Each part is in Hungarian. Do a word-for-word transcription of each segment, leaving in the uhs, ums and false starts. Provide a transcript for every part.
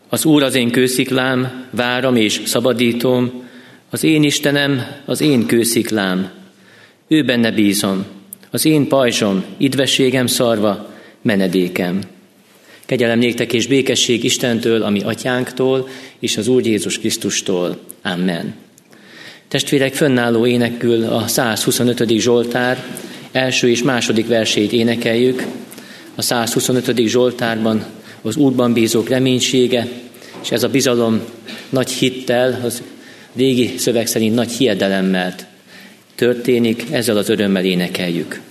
Az Úr az én kősziklám, váram és szabadítóm, az én Istenem, az én kősziklám. Ő benne bízom, az én pajzsom, idvességem szarva, menedékem. Kegyelem néktek és békesség Istentől, ami atyánktól, és az Úr Jézus Krisztustól. Amen. Testvérek, fönnálló énekül a száz huszonötödik Zsoltár első és második versét énekeljük. A száz huszonötödik Zsoltárban az Úrban bízók reménysége, és ez a bizalom nagy hittel, az régi szöveg szerint nagy hiedelemmel történik, ezzel az örömmel énekeljük.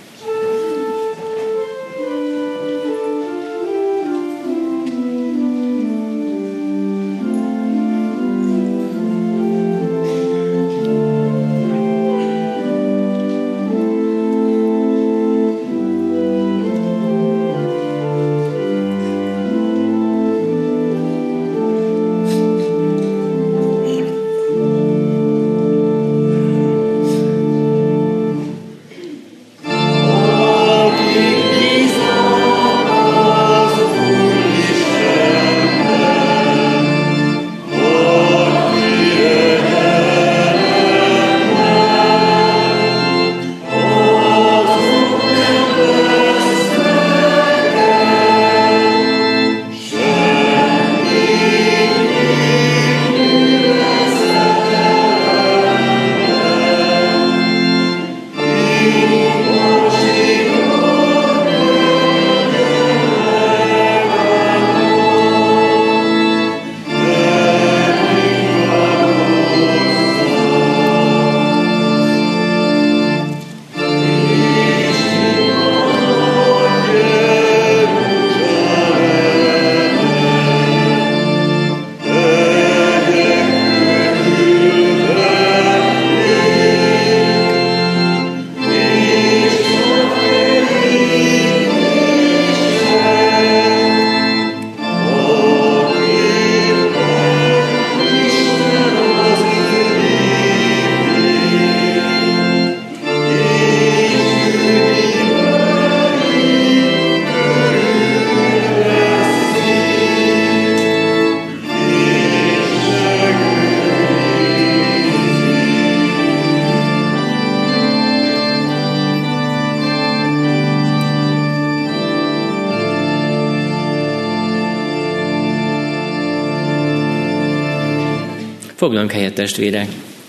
Foglalunk helyet, testvérek!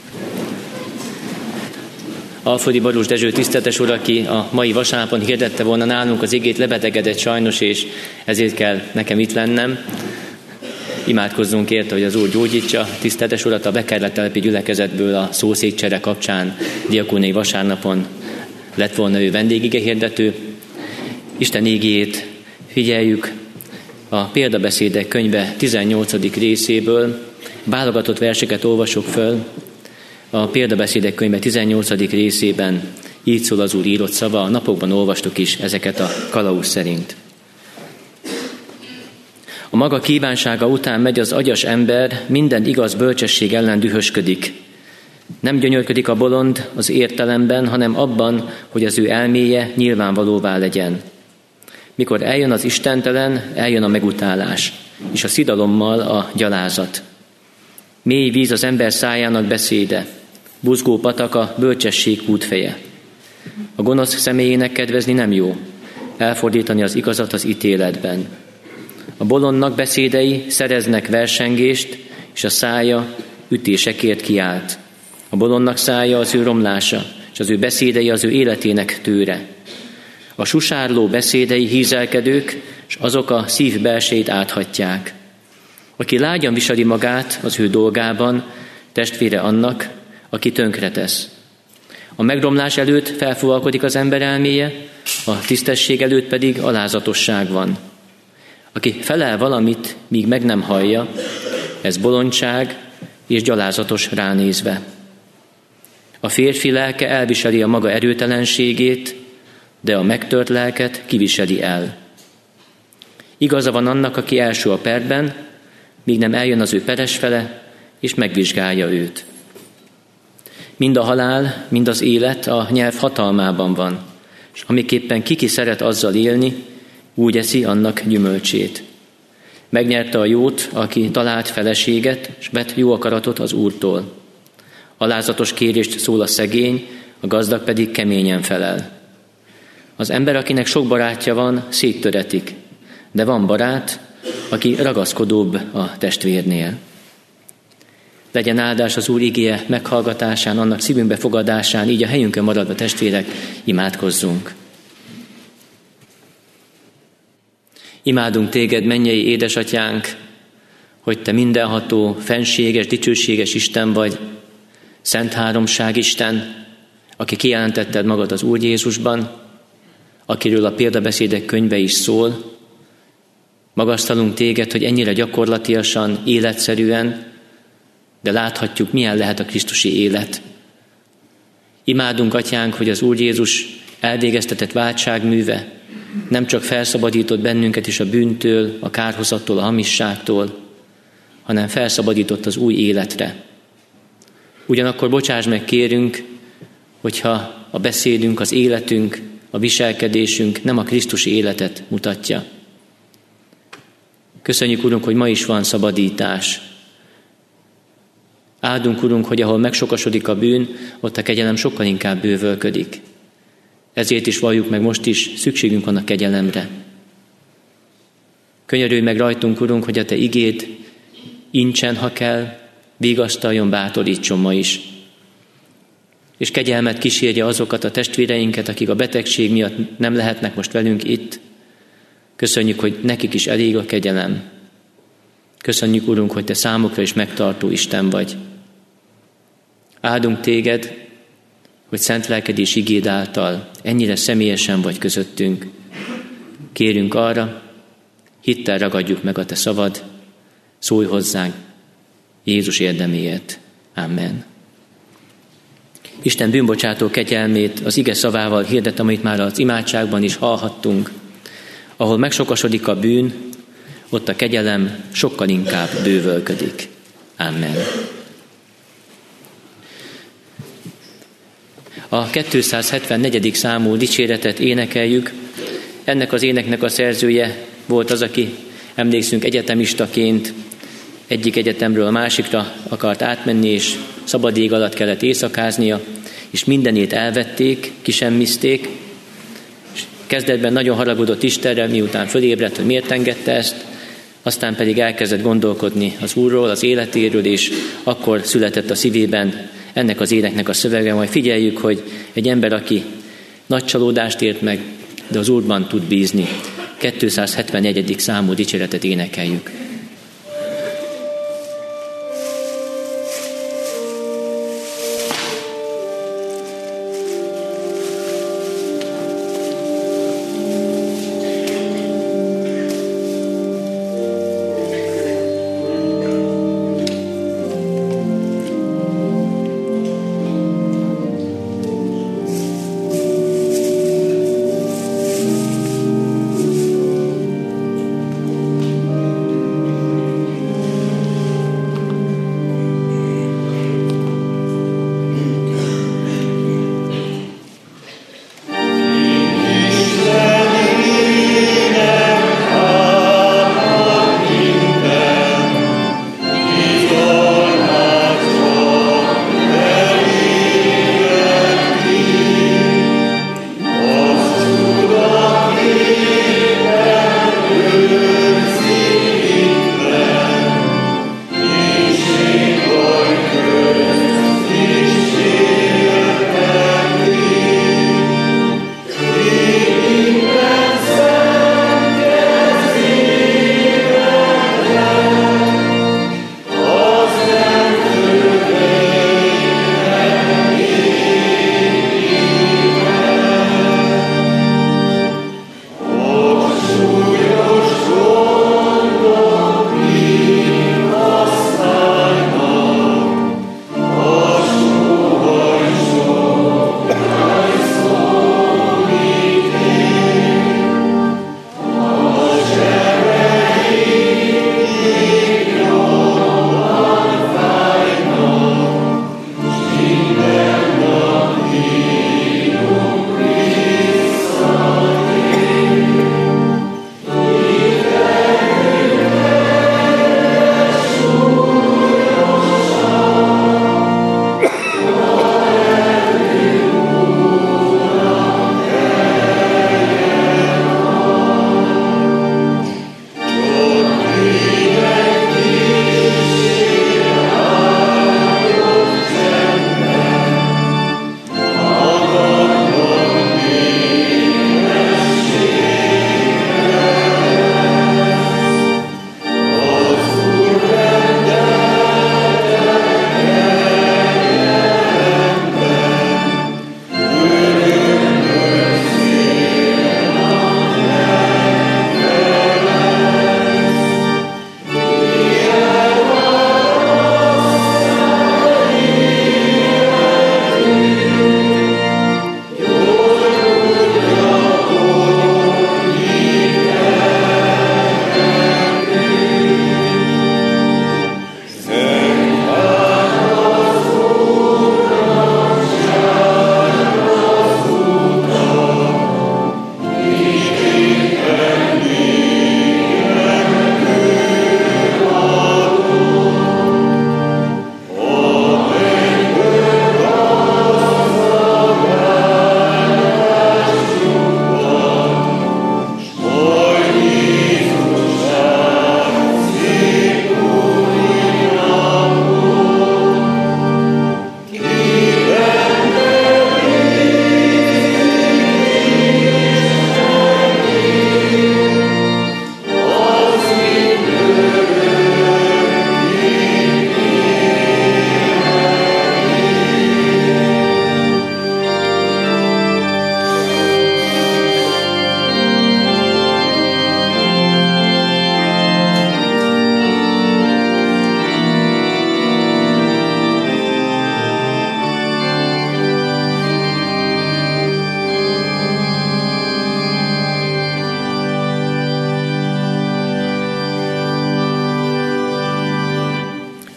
Alföldi Barús Dezső tiszteletes úr, aki a mai vasárnapon hirdette volna nálunk az igét, lebetegedett sajnos, és ezért kell nekem itt lennem. Imádkozzunk érte, hogy az Úr gyógyítsa tiszteletes urat, a Bekerlettelepi gyülekezetből a szószékcsere kapcsán diakóniai vasárnapon lett volna ő vendégige hirdető. Isten ígéjét figyeljük a Példabeszédek könyve tizennyolcadik részéből. Válogatott verseket olvasok föl. A Példabeszédek könyve tizennyolcadik részében így szól az Úr írott szava, a napokban olvastuk is ezeket a kalauz szerint. A maga kívánsága után megy az agyas ember, minden igaz bölcsesség ellen dühösködik. Nem gyönyörködik a bolond az értelemben, hanem abban, hogy az ő elméje nyilvánvalóvá legyen. Mikor eljön az istentelen, eljön a megutálás, és a szidalommal a gyalázat. Mély víz az ember szájának beszéde, buzgó patak a bölcsesség kútfeje. A gonosz személyének kedvezni nem jó, elfordítani az igazat az ítéletben. A bolondnak beszédei szereznek versengést, és a szája ütésekért kiált. A bolondnak szája az ő romlása, és az ő beszédei az ő életének tőre. A susárló beszédei hízelkedők, és azok a szív belsejét áthatják. Aki lágyan viseli magát az ő dolgában, testvére annak, aki tönkretesz. A megromlás előtt felfúvalkodik az ember elméje, a tisztesség előtt pedig alázatosság van. Aki felel valamit, míg meg nem hallja, ez bolondság és gyalázatos ránézve. A férfi lelke elviseli a maga erőtelenségét, de a megtört lelket kiviseli el. Igaza van annak, aki első a perben, míg nem eljön az ő peres fele, és megvizsgálja őt. Mind a halál, mind az élet a nyelv hatalmában van, és amiképpen kiki szeret azzal élni, úgy eszi annak gyümölcsét. Megnyerte a jót, aki talált feleséget, és vett jó akaratot az Úrtól. Alázatos kérést szól a szegény, a gazdag pedig keményen felel. Az ember, akinek sok barátja van, széttöretik, de van barát, aki ragaszkodóbb a testvérnél. Legyen áldás az Úr igéje meghallgatásán, annak szívünkbe fogadásán, így a helyünkön maradva testvérek, imádkozzunk. Imádunk téged, mennyei édesatyánk, hogy te mindenható, fenséges, dicsőséges Isten vagy, Szent Háromság Isten, aki kijelentetted magad az Úr Jézusban, akiről a példabeszédek könyve is szól. Magasztalunk téged, hogy ennyire gyakorlatiasan, életszerűen, de láthatjuk, milyen lehet a krisztusi élet. Imádunk, atyánk, hogy az Úr Jézus elvégeztetett váltságműve nem csak felszabadított bennünket is a bűntől, a kárhozattól, a hamisságtól, hanem felszabadított az új életre. Ugyanakkor bocsáss meg, kérünk, hogyha a beszédünk, az életünk, a viselkedésünk nem a krisztusi életet mutatja. Köszönjük, Urunk, hogy ma is van szabadítás. Áldunk, Urunk, hogy ahol megsokasodik a bűn, ott a kegyelem sokkal inkább bővölködik. Ezért is valljuk meg most is, szükségünk van a kegyelemre. Könyörülj meg rajtunk, Urunk, hogy a te igéd incsen, ha kell, vigasztaljon, bátorítson ma is. És kegyelmet kísérje azokat a testvéreinket, akik a betegség miatt nem lehetnek most velünk itt. Köszönjük, hogy nekik is elég a kegyelem. Köszönjük, Urunk, hogy te számukra is megtartó Isten vagy. Áldunk téged, hogy szent lelked és igéd által ennyire személyesen vagy közöttünk. Kérünk arra, hittel ragadjuk meg a te szavad, szólj hozzánk Jézus érdeméért. Amen. Isten bűnbocsátó kegyelmét az ige szavával hirdetem, amit már az imádságban is hallhattunk. Ahol megsokasodik a bűn, ott a kegyelem sokkal inkább bővölködik. Amen. A kétszázhetvennegyedik számú dicséretet énekeljük. Ennek az éneknek a szerzője volt az, aki, emlékszünk, egyetemistaként egyik egyetemről a másikra akart átmenni, és szabad ég alatt kellett éjszakáznia, és mindenét elvették, kisemmizték, és kezdetben nagyon haragudott Istenre, miután fölébredt, hogy miért engedte ezt, aztán pedig elkezdett gondolkodni az Úrról, az életéről, és akkor született a szívében ennek az éneknek a szövege. Majd figyeljük, hogy egy ember, aki nagy csalódást ért meg, de az Úrban tud bízni. kétszázhetvennegyedik számú dicséretet énekeljük. Thank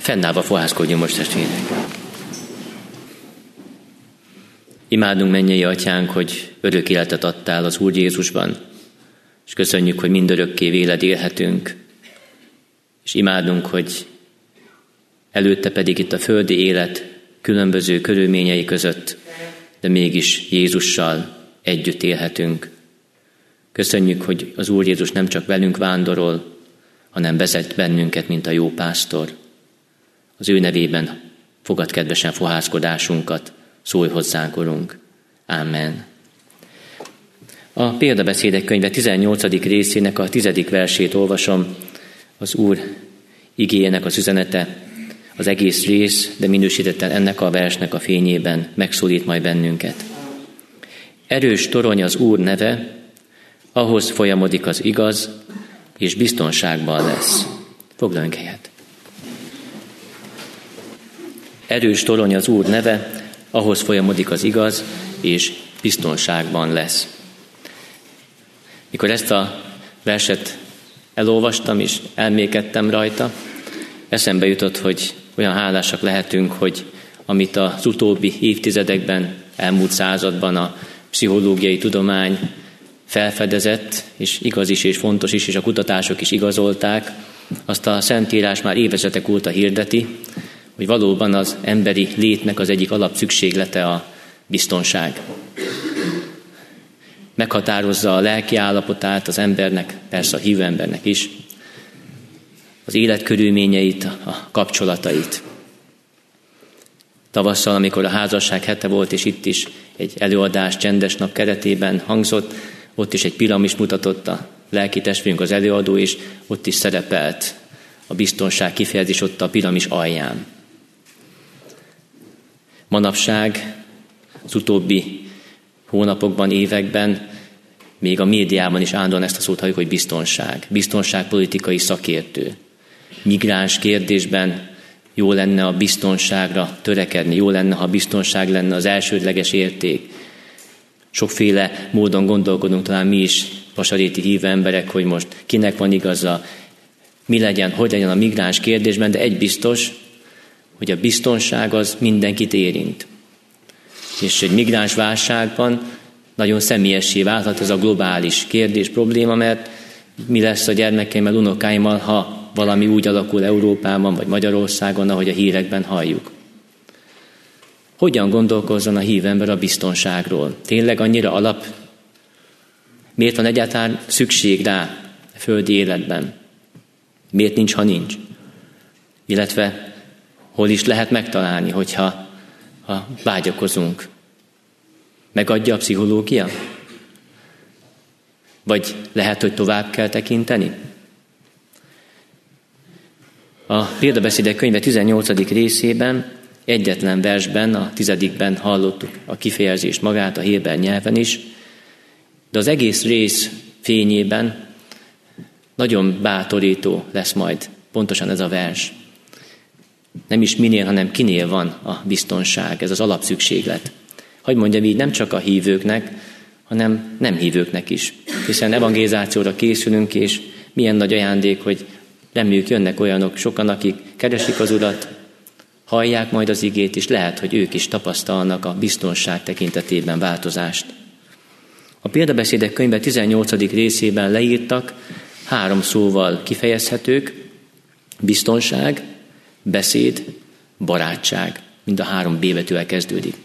Fennállva fohászkodjunk most, testvérek. Imádunk, mennyei Atyánk, hogy örök életet adtál az Úr Jézusban, és köszönjük, hogy mindörökké véled élhetünk, és imádunk, hogy előtte pedig itt a földi élet különböző körülményei között, de mégis Jézussal együtt élhetünk. Köszönjük, hogy az Úr Jézus nem csak velünk vándorol, hanem vezet bennünket, mint a jó pásztor. Az ő nevében fogad kedvesen fohászkodásunkat, szólj hozzánk, Urunk. Amen. A példabeszédek könyve tizennyolcadik részének a tizedik versét olvasom. Az Úr igéjének az üzenete, az egész rész, de minősítetten ennek a versnek a fényében megszólít majd bennünket. Erős torony az Úr neve, ahhoz folyamodik az igaz, és biztonságban lesz. Foglaljunk helyet. Erős torony az Úr neve, ahhoz folyamodik az igaz, és biztonságban lesz. Mikor ezt a verset elolvastam, és elmékedtem rajta, eszembe jutott, hogy olyan hálásak lehetünk, hogy amit az utóbbi évtizedekben, elmúlt században a pszichológiai tudomány felfedezett, és igaz is, és fontos is, és a kutatások is igazolták, azt a Szentírás már évezredek óta hirdeti, hogy valóban az emberi létnek az egyik alapszükséglete a biztonság. Meghatározza a lelki állapotát az embernek, persze a hívő embernek is, az életkörülményeit, a kapcsolatait. Tavasszal, amikor a házasság hete volt, és itt is egy előadás csendes nap keretében hangzott, ott is egy piramis mutatott a lelki testvérünk, az előadó, és ott is szerepelt a biztonság kifejezés ott a piramis alján. Manapság az utóbbi hónapokban, években még a médiában is állandóan ezt a szót halljuk, hogy biztonság. Biztonságpolitikai szakértő. Migráns kérdésben jó lenne a biztonságra törekedni, jó lenne, ha a biztonság lenne az elsődleges érték. Sokféle módon gondolkodunk, talán mi is, vasaréti hívő emberek, hogy most kinek van igaza, mi legyen, hogy legyen a migráns kérdésben, de egy biztos, hogy a biztonság az mindenkit érint. És egy migráns válságban nagyon személyessé válhat ez a globális kérdés, probléma, mert mi lesz a gyermekeimmel, unokáimmal, ha valami úgy alakul Európában vagy Magyarországon, ahogy a hírekben halljuk. Hogyan gondolkozzon a hívő ember a biztonságról? Tényleg annyira alap? Miért van egyáltalán szükség rá a földi életben? Miért nincs, ha nincs? Illetve hol is lehet megtalálni, hogyha ha vágyakozunk? Megadja a pszichológia? Vagy lehet, hogy tovább kell tekinteni? A példabeszédek könyve tizennyolcadik részében, egyetlen versben, a tizedikben hallottuk a kifejezést magát a héber nyelven is, de az egész rész fényében nagyon bátorító lesz majd pontosan ez a vers. Nem is minél, hanem kinél van a biztonság, ez az alapszükséglet. Hogy mondjam így, nem csak a hívőknek, hanem nem hívőknek is. Hiszen evangelizációra készülünk, és milyen nagy ajándék, hogy reméljük jönnek olyanok sokan, akik keresik az Urat, hallják majd az igét, és lehet, hogy ők is tapasztalnak a biztonság tekintetében változást. A példabeszédek könyve tizennyolcadik részében leírtak három szóval kifejezhetők: biztonság, beszéd, barátság. Mind a három B betűvel kezdődik.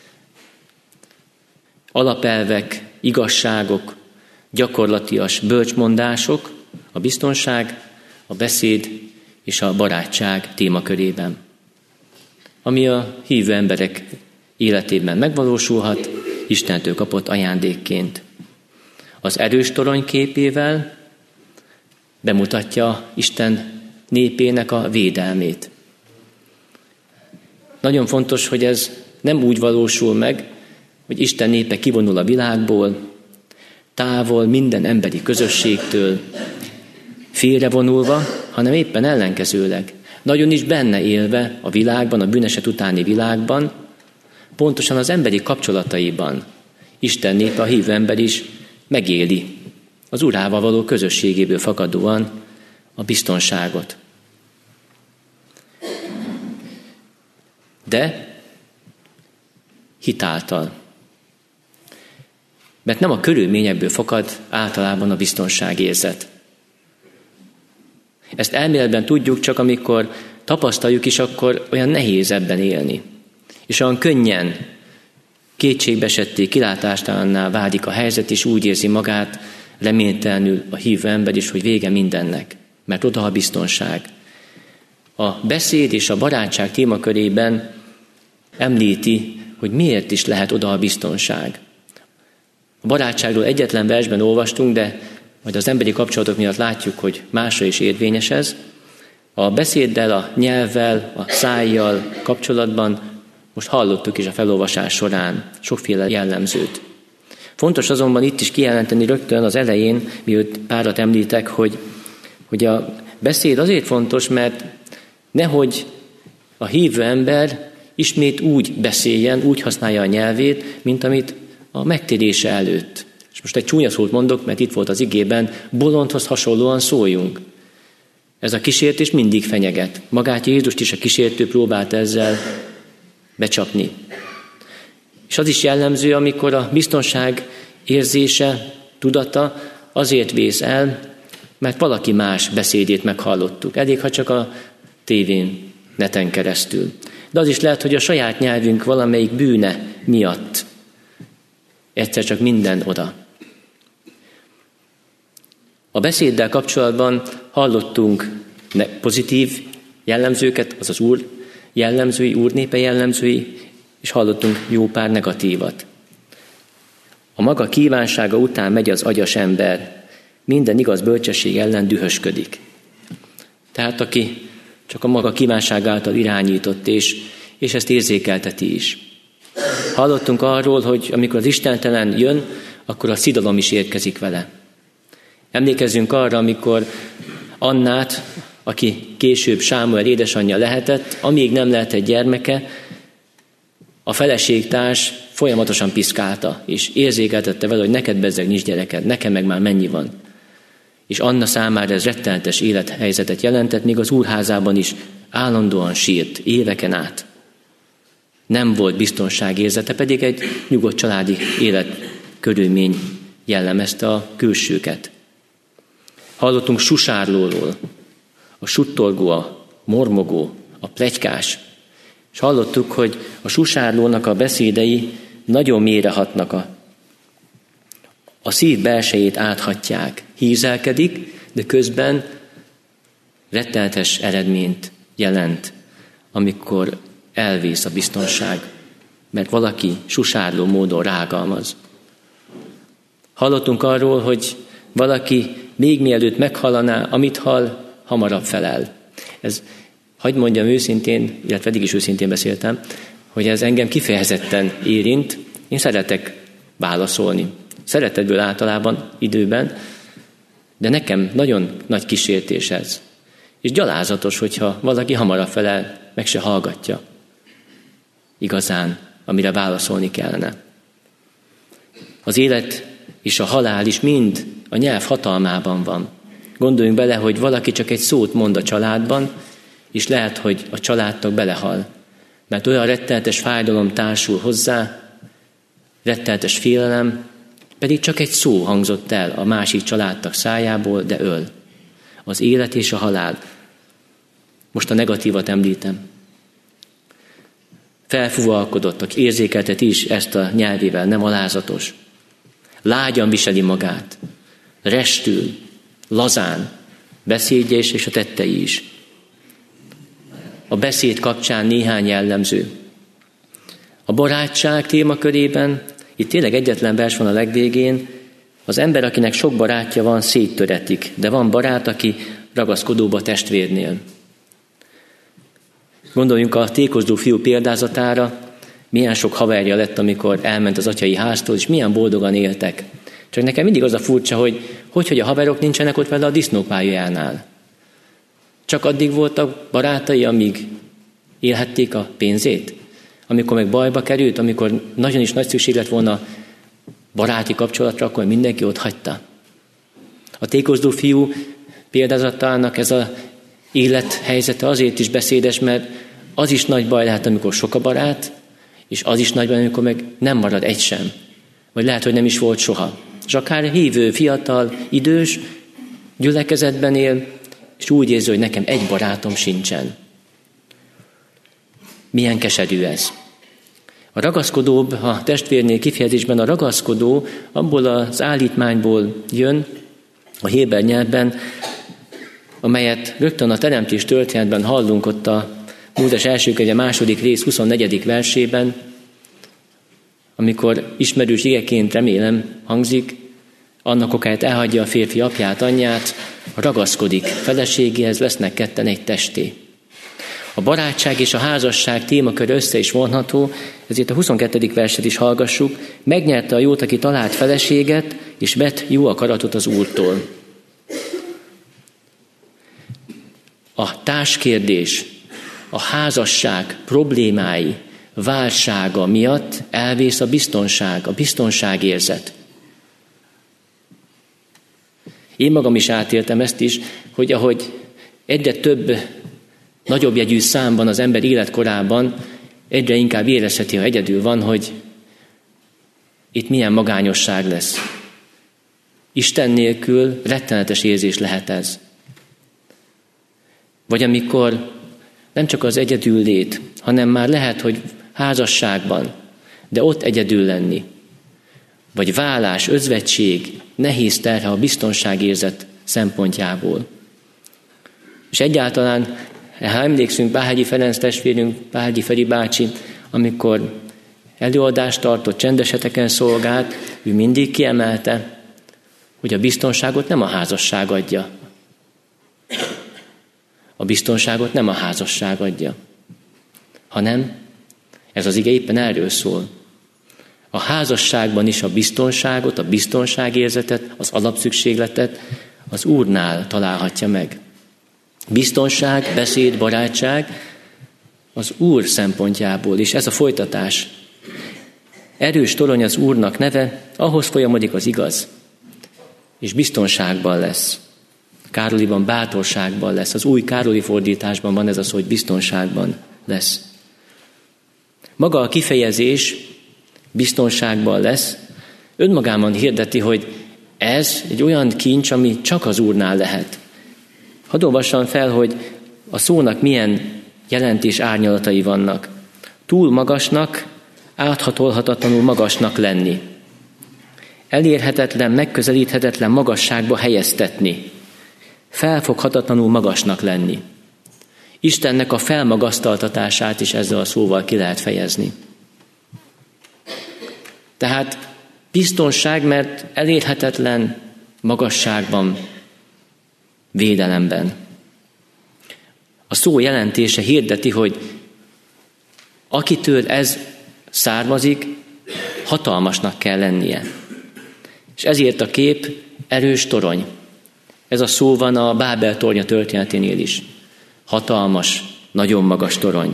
Alapelvek, igazságok, gyakorlatias bölcsmondások, a biztonság, a beszéd és a barátság témakörében. Ami a hívő emberek életében megvalósulhat, Istentől kapott ajándékként. Az erős torony képével bemutatja Isten népének a védelmét. Nagyon fontos, hogy ez nem úgy valósul meg, hogy Isten népe kivonul a világból, távol minden emberi közösségtől, félrevonulva, hanem éppen ellenkezőleg. Nagyon is benne élve a világban, a bűneset utáni világban, pontosan az emberi kapcsolataiban Isten népe, a hívő ember is megéli az Urával való közösségéből fakadóan a biztonságot. de hitáltal. Mert nem a körülményekből fakad általában a biztonságérzet. Ezt elméletben tudjuk, csak amikor tapasztaljuk is, akkor olyan nehéz ebben élni. És olyan könnyen kétségbeesetté, kilátástalanná válik a helyzet, és úgy érzi magát reménytelenül a hívő ember is, hogy vége mindennek, mert oda a biztonság. A beszéd és a barátság témakörében említi, hogy miért is lehet oda a biztonság. A barátságról egyetlen versben olvastunk, de majd az emberi kapcsolatok miatt látjuk, hogy másra is érvényes ez. A beszéddel, a nyelvvel, a szájjal kapcsolatban most hallottuk is a felolvasás során sokféle jellemzőt. Fontos azonban itt is kijelenteni rögtön az elején, mielőtt párat említek, hogy, hogy a beszéd azért fontos, mert nehogy a hívő ember ismét úgy beszéljen, úgy használja a nyelvét, mint amit a megtérése előtt. És most egy csúnya szót mondok, mert itt volt az igében, bolondhoz hasonlóan szóljunk. Ez a kísértés mindig fenyeget. Magát Jézust is a kísértő próbált ezzel becsapni. És az is jellemző, amikor a biztonság érzése, tudata azért vész el, mert valaki más beszédét meghallottuk. Elég, ha csak a tévén, neten keresztül. De az is lehet, hogy a saját nyelvünk valamelyik bűne miatt egyszer csak minden oda. A beszéddel kapcsolatban hallottunk pozitív jellemzőket, az az Úr jellemzői, Úr népe jellemzői, és hallottunk jó pár negatívat. A maga kívánsága után megy az agyas ember, minden igaz bölcsesség ellen dühösködik. Tehát aki csak a maga kívánság által irányított, és, és ezt érzékelteti is. Hallottunk arról, hogy amikor az istentelen jön, akkor a szidalom is érkezik vele. Emlékezzünk arra, amikor Annát, aki később Sámuel édesanyja lehetett, amíg nem lehetett gyermeke, a feleségtárs folyamatosan piszkálta, és érzékeltette vele, hogy neked bezzeg nincs gyereked, nekem meg már mennyi van. És Anna számára ez rettenetes élethelyzetet jelentett, még az úrházában is állandóan sírt, éveken át. Nem volt biztonságérzete, pedig egy nyugodt családi életkörülmény jellemezte a külsőket. Hallottunk susárlóról, a suttolgó, a mormogó, a pletykás, és hallottuk, hogy a susárlónak a beszédei nagyon mélyre hatnak, a, a szív belsejét áthatják. Hízelkedik, de közben rettenetes eredményt jelent, amikor elvész a biztonság, mert valaki susárló módon rágalmaz. Hallottunk arról, hogy valaki még mielőtt meghallaná, amit hall, hamarabb felel. Ez, hadd mondjam őszintén, illetve eddig is őszintén beszéltem, hogy ez engem kifejezetten érint. Én szeretek válaszolni. Szeretetből általában, időben, de nekem nagyon nagy kísértés ez. És gyalázatos, hogyha valaki hamarabb felel, meg se hallgatja. Igazán, amire válaszolni kellene. Az élet és a halál is mind a nyelv hatalmában van. Gondoljunk bele, hogy valaki csak egy szót mond a családban, és lehet, hogy a családtag belehal. Mert olyan rettenetes fájdalom társul hozzá, rettenetes félelem, pedig csak egy szó hangzott el a másik családtag szájából, de öl. Az élet és a halál. Most a negatívat említem. Felfúvalkodott, aki érzékelteti is ezt a nyelvével, nem alázatos. Lágyan viseli magát, restül, lazán, beszédje is, és a tettei is. A beszéd kapcsán néhány jellemző. A barátság témakörében, itt tényleg egyetlen vers van a legvégén, az ember, akinek sok barátja van, széttöretik, de van barát, aki ragaszkodóbb a testvérnél. Gondoljunk a tékozdó fiú példázatára, milyen sok haverja lett, amikor elment az atyai háztól, és milyen boldogan éltek. Csak nekem mindig az a furcsa, hogy hogy, hogy a haverok nincsenek ott vele a disznópályájánál. Csak addig voltak barátai, amíg élhették a pénzét. Amikor meg bajba került, amikor nagyon is nagy szükség lett volna baráti kapcsolatra, akkor mindenki ott hagyta. A tékozdó fiú példázatának ez az élethelyzete azért is beszédes, mert az is nagy baj lehet, amikor sok a barát, és az is nagy baj, amikor meg nem marad egy sem. Vagy lehet, hogy nem is volt soha. És akár hívő, fiatal, idős, gyülekezetben él, és úgy érzi, hogy nekem egy barátom sincsen. Milyen keserű ez. A ragaszkodóbb, a testvérnél kifejezésben a ragaszkodó abból az állítmányból jön, a héber nyelvben, amelyet rögtön a teremtés történetben hallunk ott a Mózes első könyve második rész huszonnegyedik versében, amikor ismerős igeként remélem hangzik, annak okáért elhagyja a férfi apját, anyját, ragaszkodik feleségéhez, lesznek ketten egy testé. A barátság és a házasság témaköre össze is vonható, ezért a huszonkettedik verset is hallgassuk. Megnyerte a jót, aki talált feleséget, és vett jó akaratot az Úrtól. A társkérdés, a házasság problémái, válsága miatt elvész a biztonság, a biztonságérzet. Én magam is átéltem ezt is, hogy ahogy egyre több nagyobb jegyű számban az ember életkorában egyre inkább érezheti, ha egyedül van, hogy itt milyen magányosság lesz. Isten nélkül rettenetes érzés lehet ez. Vagy amikor nem csak az egyedül lét, hanem már lehet, hogy házasságban, de ott egyedül lenni. Vagy válás, özvegység, nehéz terhe a biztonságérzet szempontjából. És egyáltalán, ha emlékszünk, Báhegyi Ferenc testvérünk, Báhegyi Feri bácsi, amikor előadást tartott, csendeseteken szolgált, ő mindig kiemelte, hogy a biztonságot nem a házasság adja. A biztonságot nem a házasság adja, hanem ez az ige éppen erről szól. A házasságban is a biztonságot, a biztonságérzetet, az alapszükségletet az Úrnál találhatja meg. Biztonság, beszéd, barátság az Úr szempontjából, és ez a folytatás. Erős torony az Úrnak neve, ahhoz folyamodik az igaz, és biztonságban lesz. Károliban bátorságban lesz. Az új Károli fordításban van ez a szó, hogy biztonságban lesz. Maga a kifejezés biztonságban lesz, önmagában hirdeti, hogy ez egy olyan kincs, ami csak az Úrnál lehet. Hadd olvassam fel, hogy a szónak milyen jelentés árnyalatai vannak. Túl magasnak, áthatolhatatlanul magasnak lenni. Elérhetetlen, megközelíthetetlen magasságba helyeztetni. Felfoghatatlanul magasnak lenni. Istennek a felmagasztaltatását is ezzel a szóval ki lehet fejezni. Tehát biztonság, mert elérhetetlen magasságban, védelemben. A szó jelentése hirdeti, hogy akitől ez származik, hatalmasnak kell lennie. És ezért a kép erős torony. Ez a szó van a Bábel tornya történeténél is. Hatalmas, nagyon magas torony.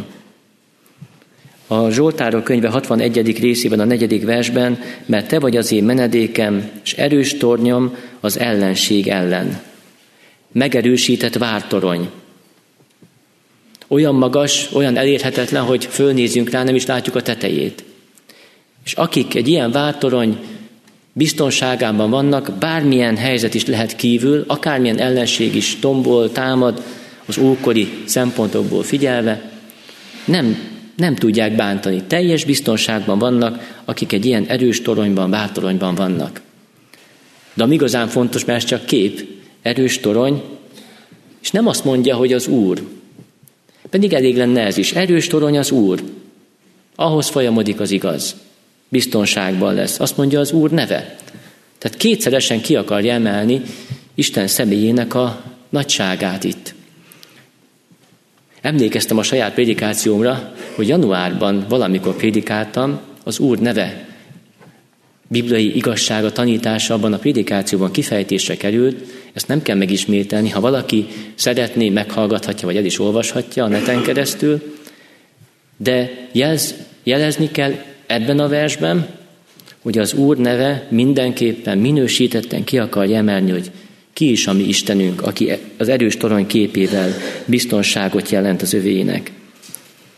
A Zsoltárok könyve hatvanegyedik részében, a negyedik versben, mert te vagy az én menedékem, és erős tornyom az ellenség ellen. Megerősített vártorony. Olyan magas, olyan elérhetetlen, hogy fölnézünk rá, nem is látjuk a tetejét. És akik egy ilyen vártorony biztonságában vannak, bármilyen helyzet is lehet kívül, akármilyen ellenség is tombol, támad, az ókori szempontokból figyelve, nem, nem tudják bántani. Teljes biztonságban vannak, akik egy ilyen erős toronyban, vártoronyban vannak. De ami igazán fontos, mert ez csak kép, erős torony, és nem azt mondja, hogy az Úr. Pedig elég lenne ez is. Erős torony az Úr. Ahhoz folyamodik az igaz. Biztonságban lesz. Azt mondja az Úr neve. Tehát kétszeresen ki akarja emelni Isten személyének a nagyságát itt. Emlékeztem a saját prédikációmra, hogy januárban valamikor prédikáltam, az Úr neve bibliai igazsága tanítása abban a prédikációban kifejtésre került, ezt nem kell megismételni, ha valaki szeretné, meghallgathatja, vagy el is olvashatja a neten keresztül, de jelz, jelezni kell ebben a versben, hogy az Úr neve mindenképpen minősítetten ki akarja emelni, hogy ki is a mi Istenünk, aki az erős torony képével biztonságot jelent az övének.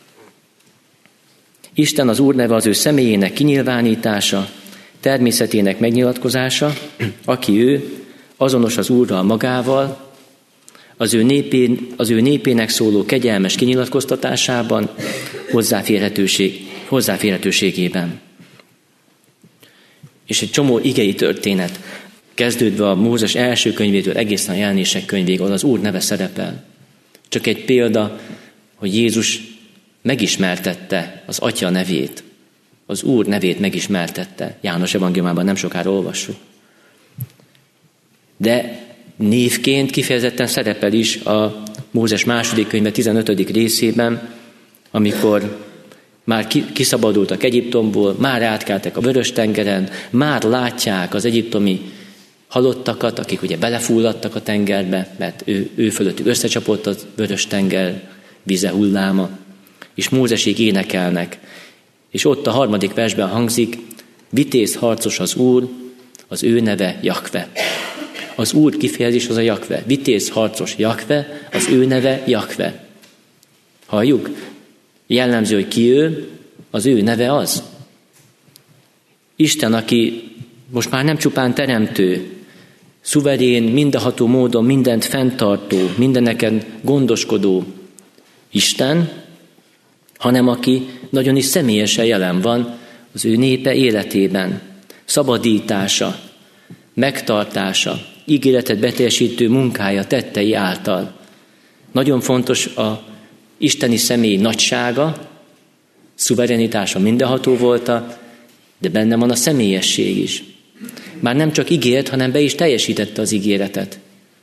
Isten az Úr neve az ő személyének kinyilvánítása, természetének megnyilatkozása, aki ő, azonos az Úrral magával, az ő, népén, az ő népének szóló kegyelmes kinyilatkoztatásában, hozzáférhetőség, hozzáférhetőségében. És egy csomó igei történet, kezdődve a Mózes első könyvétől egészen a Jelenések könyvéig, ahol az Úr neve szerepel. Csak egy példa, hogy Jézus megismertette az Atya nevét, az Úr nevét megismertette. János evangéliumában nem sokára olvassuk. De névként kifejezetten szerepel is a Mózes második könyve tizenötödik részében, amikor már kiszabadultak Egyiptomból, már átkeltek a Vörös-tengeren, már látják az egyiptomi halottakat, akik ugye belefulladtak a tengerbe, mert ő, ő fölöttük összecsapott a Vörös-tenger vize hulláma, és Mózesék énekelnek. És ott a harmadik versben hangzik, vitéz harcos az Úr, az ő neve Jakve. Az Úr kifejezés az a Jakve. Vitéz harcos Jakve, az ő neve Jakve. Halljuk? Jellemző, hogy ki ő, az ő neve az. Isten, aki most már nem csupán teremtő, szuverén, mindenható módon mindent fenntartó, mindeneken gondoskodó Isten, hanem aki nagyon is személyesen jelen van az ő népe életében. Szabadítása, megtartása, ígéretet beteljesítő munkája, tettei által. Nagyon fontos a isteni személy nagysága, szuverenitása, mindenható volta, de benne van a személyesség is. Már nem csak ígért, hanem be is teljesítette az ígéretet.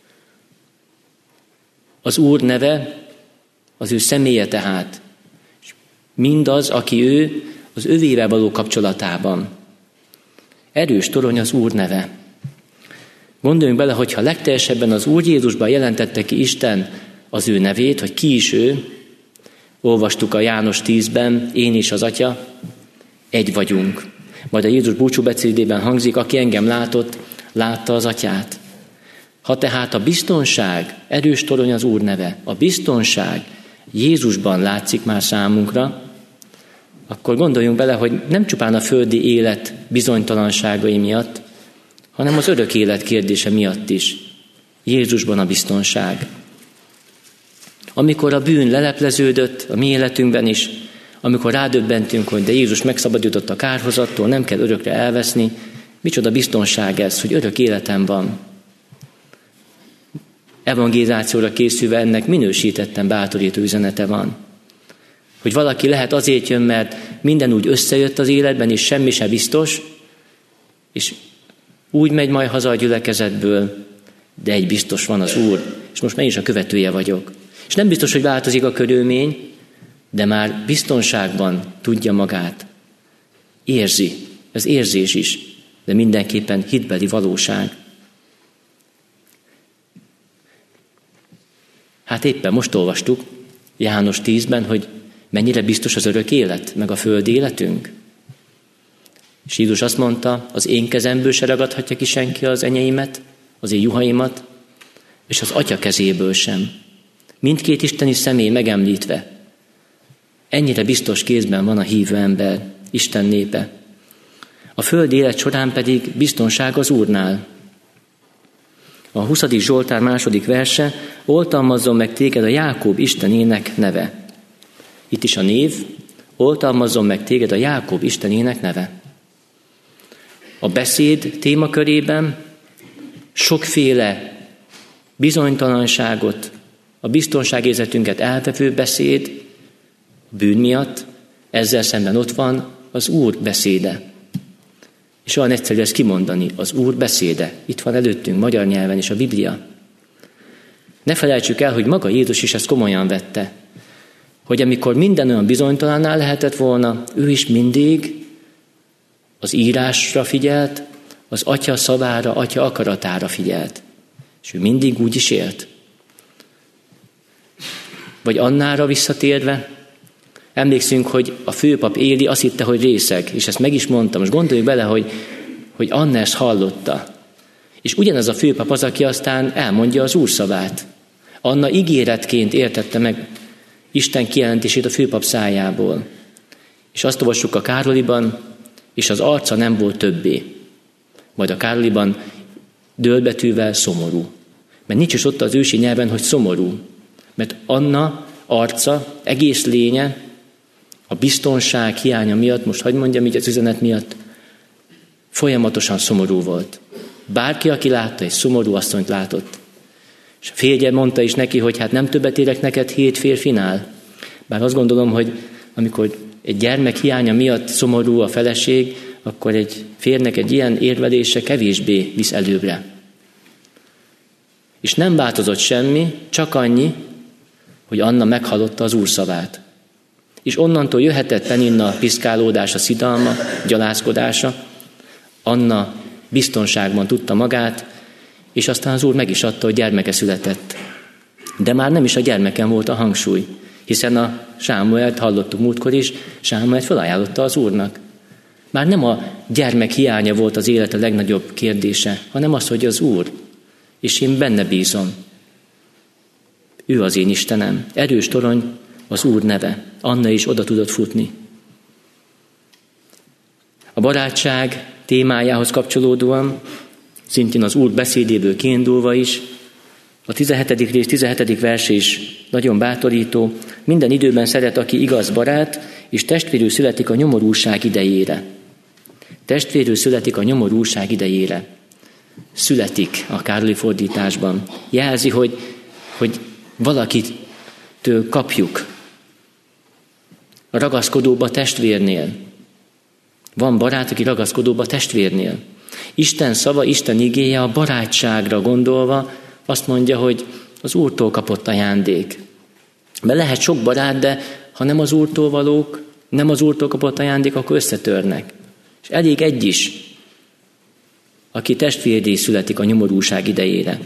Az Úr neve, az ő személye tehát, mindaz, aki ő, az övével való kapcsolatában. Erős torony az Úr neve. Gondoljunk bele, hogyha legteljesebben az Úr Jézusban jelentette ki Isten az ő nevét, hogy ki is ő, olvastuk a János tízben, én és az Atya, egy vagyunk. Majd a Jézus búcsúbeszédében hangzik, aki engem látott, látta az Atyát. Ha tehát a biztonság, erős torony az Úr neve, a biztonság Jézusban látszik már számunkra, akkor gondoljunk bele, hogy nem csupán a földi élet bizonytalanságai miatt, hanem az örök élet kérdése miatt is. Jézusban a biztonság. Amikor a bűn lelepleződött a mi életünkben is, amikor rádöbbentünk, hogy de Jézus megszabadított a kárhozattól, nem kell örökre elveszni, micsoda biztonság ez, hogy örök életem van. Evangelizációra készülve ennek minősítetten bátorító üzenete van. Hogy valaki lehet azért jön, mert minden úgy összejött az életben, és semmi se biztos, és úgy megy majd haza a gyülekezetből, de egy biztos van az Úr, és most meg is a követője vagyok. És nem biztos, hogy változik a körülmény, de már biztonságban tudja magát. Érzi, ez érzés is, de mindenképpen hitbeli valóság. Hát éppen most olvastuk János tízben, hogy mennyire biztos az örök élet, meg a földi életünk. És Jézus azt mondta, az én kezemből se ragadhatja ki senki az enyeimet, az én juhaimat, és az Atya kezéből sem. Mindkét isteni személy megemlítve. Ennyire biztos kézben van a hívő ember, Isten népe. A földi élet során pedig biztonság az Úrnál. A huszadik Zsoltár második verse, oltalmazzon meg téged a Jákob Istenének neve. Itt is a név, oltalmazzon meg téged a Jákob Istenének neve. A beszéd témakörében sokféle bizonytalanságot, a biztonságérzetünket eltevő beszéd, a bűn miatt, ezzel szemben ott van az Úr beszéde. És olyan egyszerű ezt kimondani, az Úr beszéde. Itt van előttünk magyar nyelven is a Biblia. Ne felejtsük el, hogy maga Jézus is ezt komolyan vette. Hogy amikor minden olyan bizonytalanná lehetett volna, ő is mindig az írásra figyelt, az Atya szavára, Atya akaratára figyelt. És ő mindig úgy is élt. Vagy Annára visszatérve, emlékszünk, hogy a főpap Éli azt hitte, hogy részeg, és ezt meg is mondtam. Most gondoljuk bele, hogy, hogy Anna ezt hallotta. És ugyanez a főpap az, aki aztán elmondja az Úr szavát. Anna ígéretként értette meg Isten kijelentését a főpap szájából. És azt olvassuk a Károliban, és az arca nem volt többé. Majd a Károliban dőlbetűvel szomorú. Mert nincs is ott az ősi nyelven, hogy szomorú. Mert Anna arca, egész lénye, a biztonság hiánya miatt, most hagyd mondjam így az üzenet miatt, folyamatosan szomorú volt. Bárki, aki látta, egy szomorú asszonyt látott. És a férje mondta is neki, hogy hát nem többet érek neked hét férfinál. Bár azt gondolom, hogy amikor egy gyermek hiánya miatt szomorú a feleség, akkor egy férnek egy ilyen érvelése kevésbé visz előbbre. És nem változott semmi, csak annyi, hogy Anna meghallotta az Úr szavát. És onnantól jöhetett Peninna piszkálódása, szidalma, gyalázkodása. Anna biztonságban tudta magát, és aztán az Úr meg is adta, hogy gyermeke született. De már nem is a gyermeken volt a hangsúly, hiszen a Sámuelt hallottuk múltkor is, Sámuelt felajánlotta az Úrnak. Már nem a gyermek hiánya volt az élete legnagyobb kérdése, hanem az, hogy az Úr, és én benne bízom. Ő az én Istenem, erős torony, az Úr neve. Anna is oda tudott futni. A barátság témájához kapcsolódóan, szintén az Úr beszédéből kiindulva is, a tizenhetedik rész tizenhetedik verse is nagyon bátorító. Minden időben szeret, aki igaz barát, és testvérül születik a nyomorúság idejére. Testvérül születik a nyomorúság idejére. Születik a Károli fordításban. Jelzi, hogy, hogy valakitől kapjuk. A ragaszkodóba testvérnél. Van barát, aki ragaszkodóba testvérnél. Isten szava, Isten igéje a barátságra gondolva azt mondja, hogy az Úrtól kapott ajándék. Mert lehet sok barát, de ha nem az Úrtól valók, nem az Úrtól kapott ajándék, akkor összetörnek. És elég egy is, aki testvérré születik a nyomorúság idejére.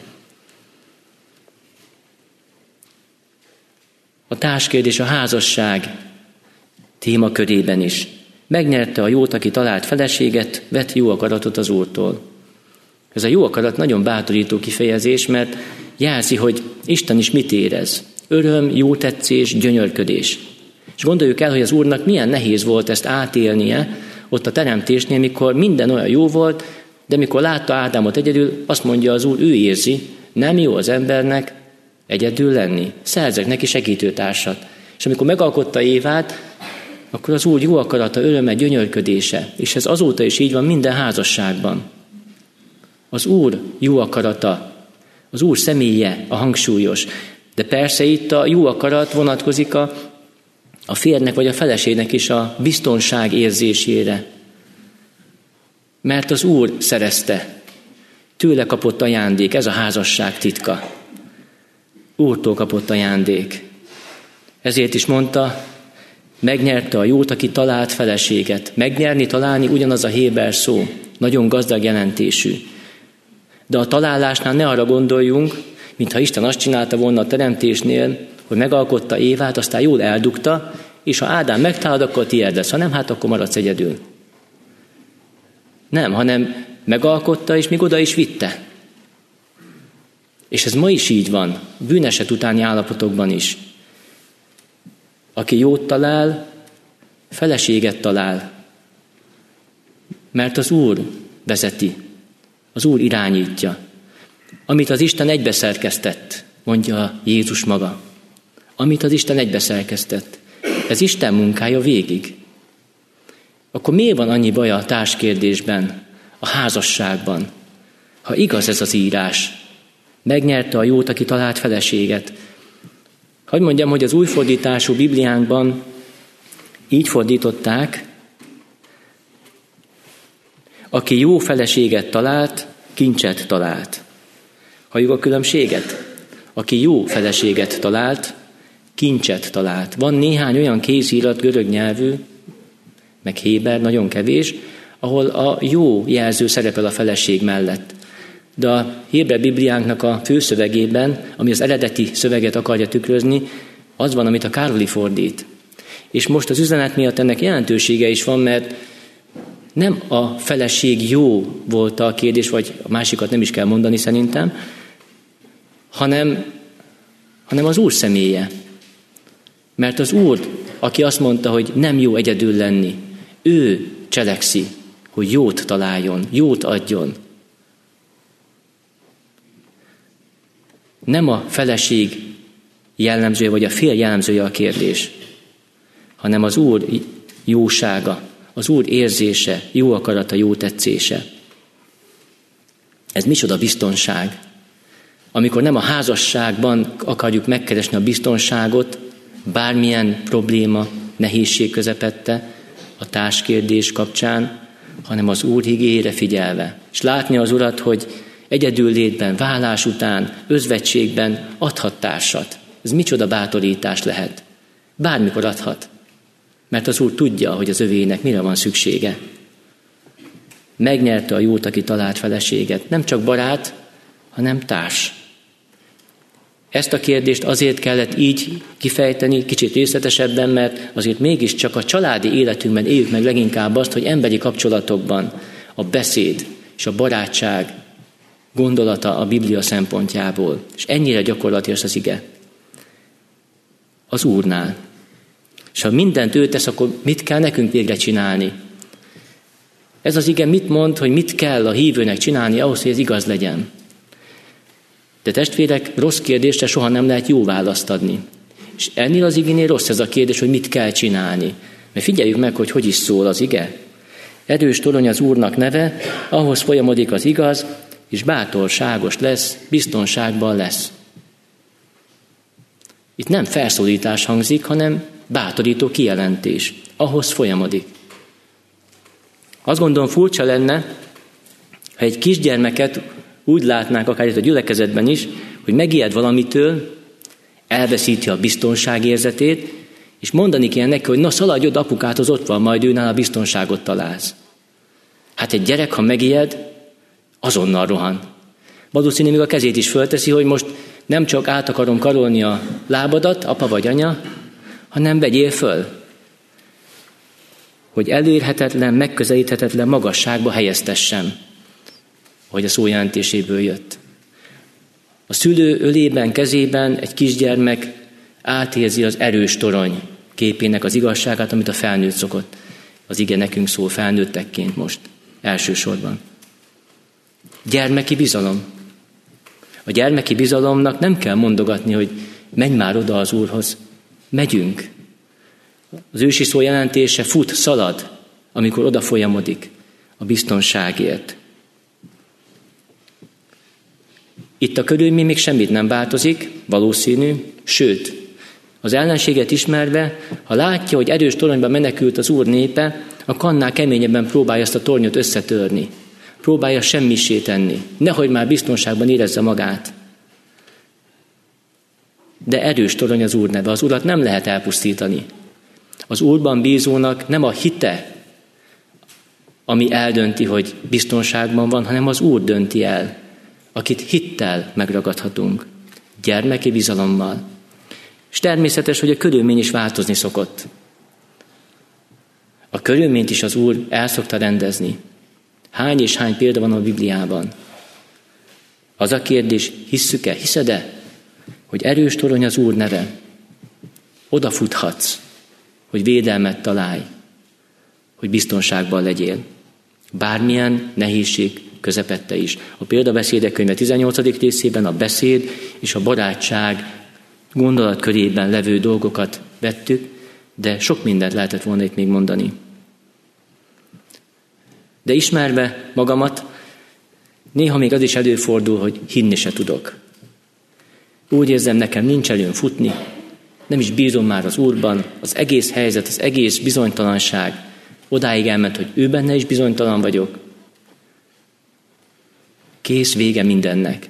A társkérdés, a házasság témakörében is. Megnyerte a jót, aki talált feleséget, vett jó akaratot az Úrtól. Ez a jó akarat nagyon bátorító kifejezés, mert jelzi, hogy Isten is mit érez. Öröm, jótetszés, gyönyörködés. És gondoljuk el, hogy az Úrnak milyen nehéz volt ezt átélnie ott a teremtésnél, mikor minden olyan jó volt, de mikor látta Ádámot egyedül, azt mondja az Úr, ő érzi, nem jó az embernek egyedül lenni. Szerzek neki segítőtársat. És amikor megalkotta Évát, akkor az Úr jó akarata, öröme, gyönyörködése. És ez azóta is így van minden házasságban. Az Úr jó akarata, az Úr személye a hangsúlyos. De persze itt a jó akarat vonatkozik a, a férnek vagy a feleségnek is a biztonság érzésére. Mert az Úr szerezte, tőle kapott ajándék, ez a házasság titka. Úrtól kapott ajándék. Ezért is mondta, megnyerte a jót, aki talált feleséget. Megnyerni, találni ugyanaz a héber szó, nagyon gazdag jelentésű. De a találásnál ne arra gondoljunk, mintha Isten azt csinálta volna a teremtésnél, hogy megalkotta Évát, aztán jól eldugta, és ha Ádám megtalálod, akkor tiéd lesz, ha nem, hát akkor maradsz egyedül. Nem, hanem megalkotta, és még oda is vitte. És ez ma is így van, bűneset utáni állapotokban is. Aki jót talál, feleséget talál. Mert az Úr vezeti, az Úr irányítja. Amit az Isten egybeszerkesztett, mondja Jézus maga. Amit az Isten egybeszerkesztett. Ez Isten munkája végig. Akkor miért van annyi baj a társkérdésben, a házasságban? Ha igaz ez az írás, megnyerte a jót, aki talált feleséget. Hadd mondjam, hogy az újfordítású Bibliánkban így fordították, aki jó feleséget talált, kincset talált. Halljuk a különbséget? Aki jó feleséget talált, kincset talált. Van néhány olyan kézirat görög nyelvű, meg héber, nagyon kevés, ahol a jó jelző szerepel a feleség mellett. De a héber Bibliánknak a főszövegében, ami az eredeti szöveget akarja tükrözni, az van, amit a Károli fordít. És most az üzenet miatt ennek jelentősége is van, mert nem a feleség jó volt a kérdés, vagy a másikat nem is kell mondani szerintem, hanem, hanem az Úr személye. Mert az Úr aki azt mondta, hogy nem jó egyedül lenni. Ő cselekszi, hogy jót találjon, jót adjon. Nem a feleség jellemzője, vagy a fél jellemzője a kérdés, hanem az Úr jósága, az Úr érzése, jó akarata, jó tetszése. Ez micsoda biztonság? Amikor nem a házasságban akarjuk megkeresni a biztonságot, bármilyen probléma, nehézség közepette, a társkérdés kapcsán, hanem az Úr igéjére figyelve. És látni az Urat, hogy egyedül létben, válás után, özvegységben adhat társat. Ez micsoda bátorítás lehet. Bármikor adhat. Mert az Úr tudja, hogy az övének mire van szüksége. Megnyerte a jót, aki talált feleséget. Nem csak barát, hanem társ. Ezt a kérdést azért kellett így kifejteni, kicsit részletesebben, mert azért mégiscsak a családi életünkben éljük meg leginkább azt, hogy emberi kapcsolatokban a beszéd és a barátság gondolata a Biblia szempontjából. És ennyire gyakorlatilag az ige. Az Úrnál. És ha mindent ő tesz, akkor mit kell nekünk végre csinálni? Ez az ige mit mond, hogy mit kell a hívőnek csinálni ahhoz, hogy ez igaz legyen? De testvérek, rossz kérdésre soha nem lehet jó választ adni. És ennél az igénél rossz ez a kérdés, hogy mit kell csinálni. Mert figyeljük meg, hogy hogy is szól az ige. Erős torony az Úrnak neve, ahhoz folyamodik az igaz, és bátorságos lesz, biztonságban lesz. Itt nem felszólítás hangzik, hanem bátorító kijelentés. Ahhoz folyamodik. Azt gondolom furcsa lenne, ha egy kisgyermeket úgy látnánk, akár itt a gyülekezetben is, hogy megijed valamitől, elveszíti a biztonságérzetét, és mondani kéne neki, hogy na szaladj oda apukáthoz, ott van, majd őnál a biztonságot találsz. Hát egy gyerek, ha megijed, azonnal rohan. Valószínű még a kezét is fölteszi, hogy most nem csak át akarom karolni a lábadat, apa vagy anya, hanem vegyél föl. Hogy elérhetetlen, megközelíthetetlen magasságba helyeztessem, hogy a szó jelentéséből jött. A szülő ölében, kezében egy kisgyermek átérzi az erős torony képének az igazságát, amit a felnőtt szokott. Az ige nekünk szól felnőttekként most, elsősorban. Gyermeki bizalom. A gyermeki bizalomnak nem kell mondogatni, hogy menj már oda az Úrhoz. Megyünk. Az ősi szó jelentése fut, szalad, amikor oda folyamodik a biztonságért. Itt a körülmény még semmit nem változik, valószínű, sőt, az ellenséget ismerve, ha látja, hogy erős toronyba menekült az Úr népe, akkor annál keményebben próbálja ezt a tornyot összetörni. Próbálja semmissé tenni. Nehogy már biztonságban érezze magát. De erős torony az Úr neve. Az Urat nem lehet elpusztítani. Az Úrban bízónak nem a hite, ami eldönti, hogy biztonságban van, hanem az Úr dönti el, akit hittel megragadhatunk, gyermeki bizalommal. És természetes, hogy a körülmény is változni szokott. A körülményt is az Úr el szokta rendezni. Hány és hány példa van a Bibliában? Az a kérdés, hisszük-e, hiszed-e, hogy erős torony az Úr neve? Odafuthatsz, hogy védelmet találj, hogy biztonságban legyél. Bármilyen nehézség közepette is. A példabeszédek könyve tizennyolcadik részében a beszéd és a barátság gondolatkörében levő dolgokat vettük, de sok mindent lehetett volna itt még mondani. De ismerve magamat, néha még az is előfordul, hogy hinni se tudok. Úgy érzem, nekem nincs előn futni, nem is bízom már az Úrban, az egész helyzet, az egész bizonytalanság odáig elment, hogy ő benne is bizonytalan vagyok. Kész, vége mindennek.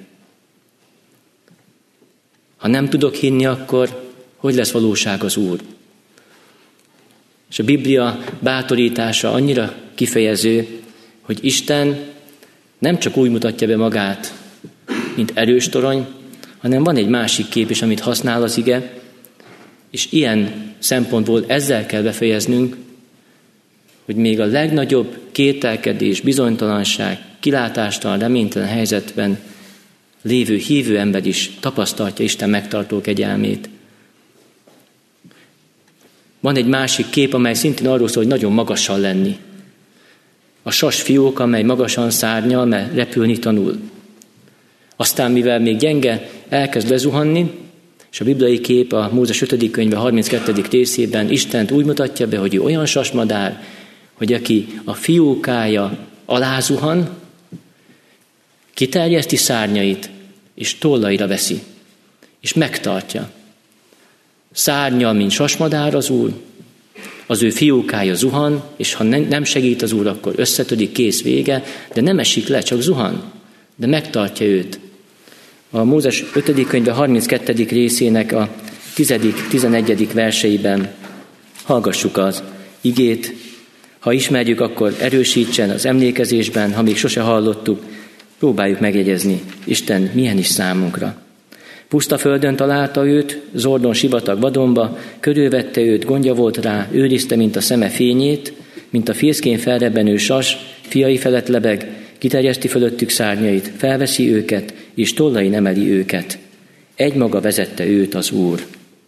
Ha nem tudok hinni, akkor hogy lesz valóság az Úr? És a Biblia bátorítása annyira kifejező, hogy Isten nem csak úgy mutatja be magát, mint erős torony, hanem van egy másik kép is, amit használ az ige, és ilyen szempontból ezzel kell befejeznünk, hogy még a legnagyobb kételkedés, bizonytalanság, kilátástalan, reménytelen helyzetben lévő hívő ember is tapasztalja Isten megtartó kegyelmét. Van egy másik kép, amely szintén arról szól, hogy nagyon magasan lenni. A sas fiók, amely magasan szárnyal, mert repülni tanul. Aztán, mivel még gyenge, elkezd lezuhanni, és a bibliai kép a Mózes ötödik könyve harminckettedik részében Istent úgy mutatja be, hogy ő olyan sasmadár, hogy aki a fiókája alá zuhan, kiterjeszti szárnyait, és tollaira veszi, és megtartja. Szárnyal, mint sasmadár az Úr, az ő fiókája zuhan, és ha nem segít az Úr, akkor összetörik, kész, vége, de nem esik le, csak zuhan, de megtartja őt. A Mózes ötödik könyve harminckettedik részének a tizedik, tizenegyedik verseiben hallgassuk az igét. Ha ismerjük, akkor erősítsen az emlékezésben, ha még sose hallottuk, próbáljuk megjegyezni, Isten milyen is számunkra. Puszta földön találta őt, Zordon sivatag vadonba, körülvette őt, gondja volt rá, őrizte, mint a szeme fényét, mint a fészkén felrebbenő sas, fiai felett lebeg, kiterjeszti fölöttük szárnyait, felveszi őket, és tollain emeli őket. Egymaga vezette őt az Úr.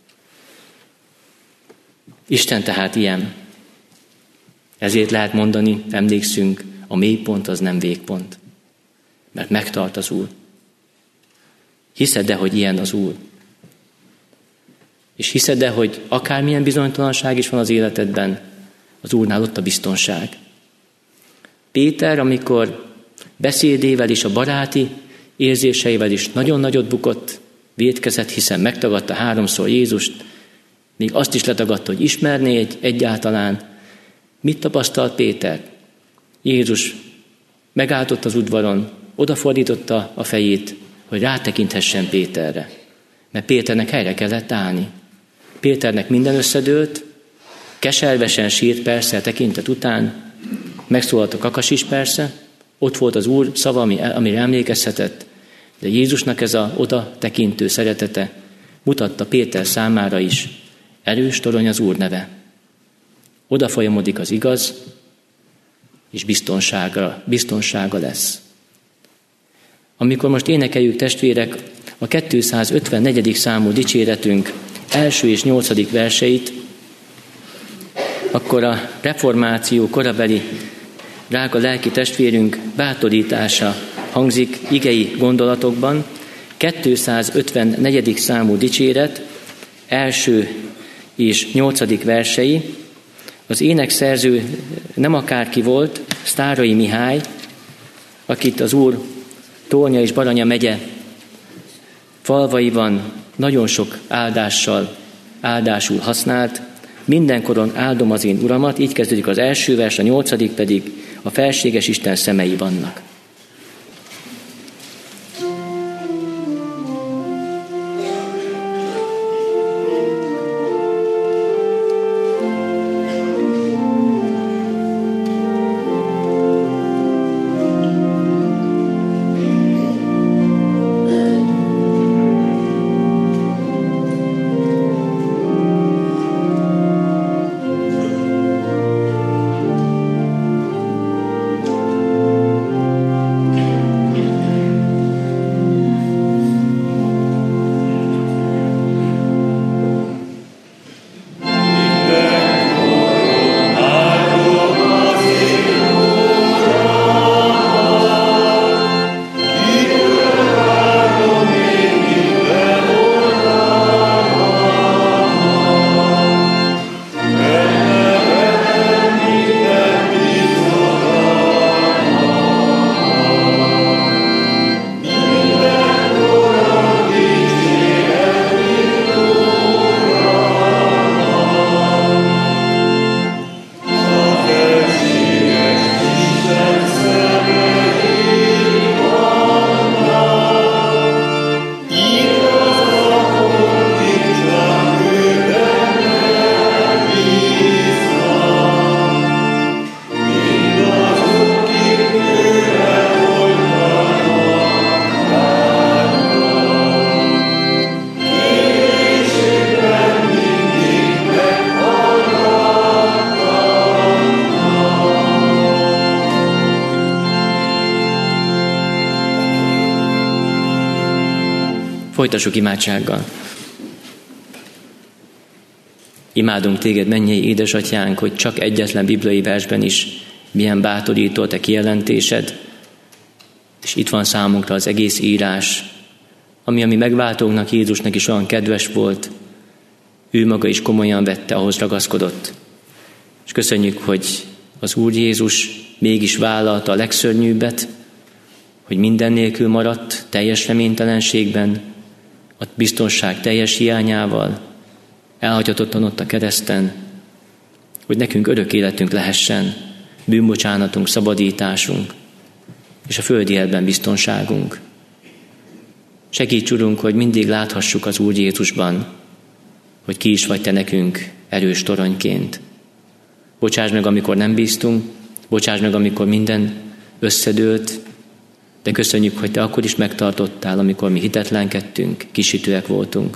Isten tehát ilyen. Ezért lehet mondani, emlékszünk, a mélypont az nem végpont. Mert megtart az Úr. Hiszed-e, hogy ilyen az Úr? És hiszed-e, hogy akármilyen bizonytalanság is van az életedben, az Úrnál ott a biztonság? Péter, amikor beszédével is, a baráti érzéseivel is nagyon nagyot bukott, vétkezett, hiszen megtagadta háromszor Jézust, még azt is letagadta, hogy ismerné egy, egyáltalán. Mit tapasztalt Péter? Jézus megállt az udvaron, odafordította a fejét, hogy rátekinthessen Péterre. Mert Péternek helyre kellett állni. Péternek minden összedőlt, keservesen sírt persze a tekintet után, megszólalt a kakas is persze, ott volt az Úr szava, amire emlékezhetett, de Jézusnak ez a oda tekintő szeretete mutatta Péter számára is, erős torony az Úr neve. Oda folyamodik az igaz, és biztonsága, biztonsága lesz. Amikor most énekeljük, testvérek, a kétszázötvennegyedik számú dicséretünk első és nyolcadik verseit, akkor a reformáció korabeli drága lelki testvérünk bátorítása hangzik igei gondolatokban. kétszázötvennegyedik számú dicséret első és nyolcadik versei. Az énekszerző nem akárki volt, Sztárai Mihály, akit az Úr Tolnya és Baranya megye falvaiban nagyon sok áldással, áldásul használt. Mindenkoron áldom az én Uramat, így kezdődik az első vers, a nyolcadik pedig a felséges Isten szemei vannak. Folytassuk imádsággal. Imádunk téged, mennyei édesatyánk, hogy csak egyetlen bibliai versben is milyen bátorító a te kijelentésed, és itt van számunkra az egész írás, ami a mi megváltónknak, Jézusnak is olyan kedves volt, ő maga is komolyan vette, ahhoz ragaszkodott. És köszönjük, hogy az Úr Jézus mégis vállalta a legszörnyűbbet, hogy minden nélkül maradt, teljes reménytelenségben, a biztonság teljes hiányával, elhagyatottan ott a kereszten, hogy nekünk örök életünk lehessen, bűnbocsánatunk, szabadításunk, és a földi életben biztonságunk. Segíts, Urunk, hogy mindig láthassuk az Úr Jézusban, hogy ki is vagy te nekünk erős toronyként. Bocsáss meg, amikor nem bíztunk, bocsáss meg, amikor minden összedőlt, de köszönjük, hogy te akkor is megtartottál, amikor mi hitetlenkedtünk, kisítőek voltunk.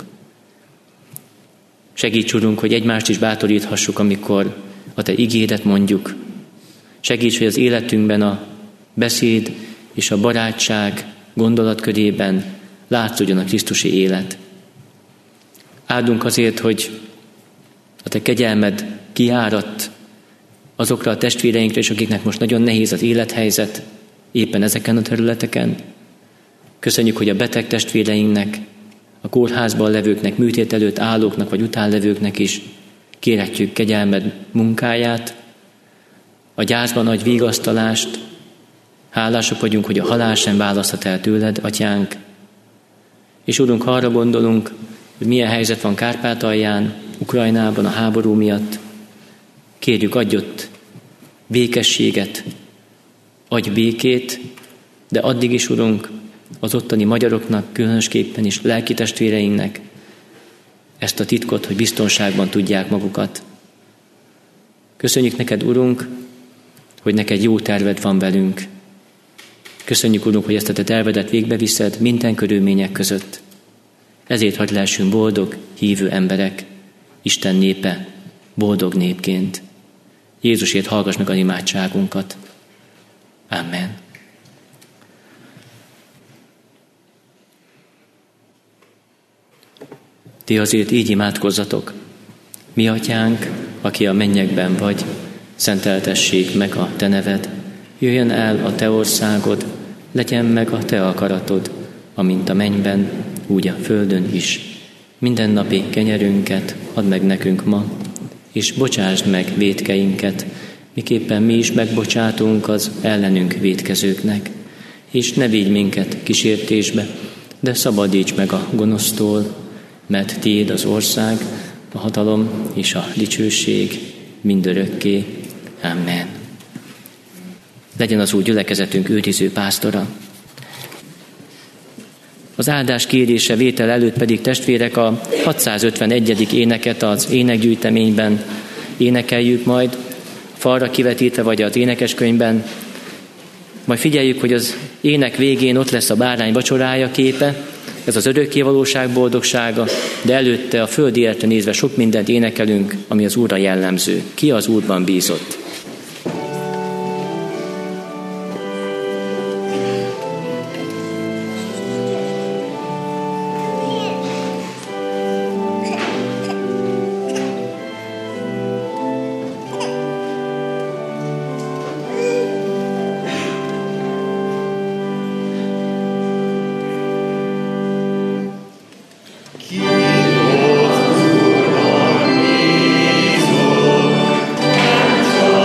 Segíts, Urunk, hogy egymást is bátoríthassuk, amikor a te igédet mondjuk. Segíts, hogy az életünkben a beszéd és a barátság gondolatkörében látszódjon a krisztusi élet. Áldunk azért, hogy a te kegyelmed kiáradt azokra a testvéreinkre, és akiknek most nagyon nehéz az élethelyzet, éppen ezeken a területeken. Köszönjük, hogy a beteg testvéreinknek, a kórházban levőknek, műtét előtt állóknak vagy után levőknek is kérhetjük kegyelmed munkáját, a gyászban adj vigasztalást, hálásak vagyunk, hogy a halál sem választhat el tőled, atyánk. És Urunk, ha arra gondolunk, hogy milyen helyzet van Kárpátalján, Ukrajnában a háború miatt, kérjük, adj ott békességet, adj békét, de addig is, Urunk, az ottani magyaroknak, különösképpen is lelki testvéreinknek ezt a titkot, hogy biztonságban tudják magukat. Köszönjük neked, Urunk, hogy neked jó terved van velünk. Köszönjük, Urunk, hogy ezt a te tervedet végbeviszed minden körülmények között. Ezért hadd lehessünk boldog, hívő emberek, Isten népe, boldog népként. Jézusért hallgass meg a imádságunkat. Amen. Ti azért így imádkozzatok. Mi atyánk, aki a mennyekben vagy, szenteltessék meg a te neved. Jöjjön el a te országod, legyen meg a te akaratod, amint a mennyben, úgy a földön is. Mindennapi kenyerünket add meg nekünk ma, és bocsásd meg vétkeinket, miképpen mi is megbocsátunk az ellenünk vétkezőknek. És ne vigy minket kísértésbe, de szabadíts meg a gonosztól, mert tiéd az ország, a hatalom és a dicsőség mindörökké. Amen. Legyen az Úr gyülekezetünk őriző pásztora. Az áldás kérése vétel előtt pedig, testvérek, a hatszázötvenegyedik éneket az énekgyűjteményben énekeljük majd, falra kivetítve vagy az énekeskönyvben. Majd figyeljük, hogy az ének végén ott lesz a bárány vacsorája képe, ez az örökkévalóság boldogsága, de előtte a földi életre nézve sok mindent énekelünk, ami az Úrra jellemző. Ki az Úrban bízott? Ki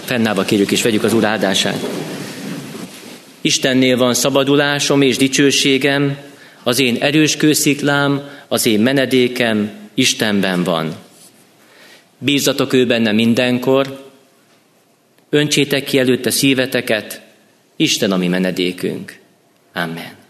Fennállva kérjük és vegyük az Úr áldását. Istennél van szabadulásom és dicsőségem, az én erős kősziklám, az én menedékem Istenben van. Bízzatok ő benne mindenkor, öntsétek ki előtte szíveteket, Isten a mi menedékünk. Amen.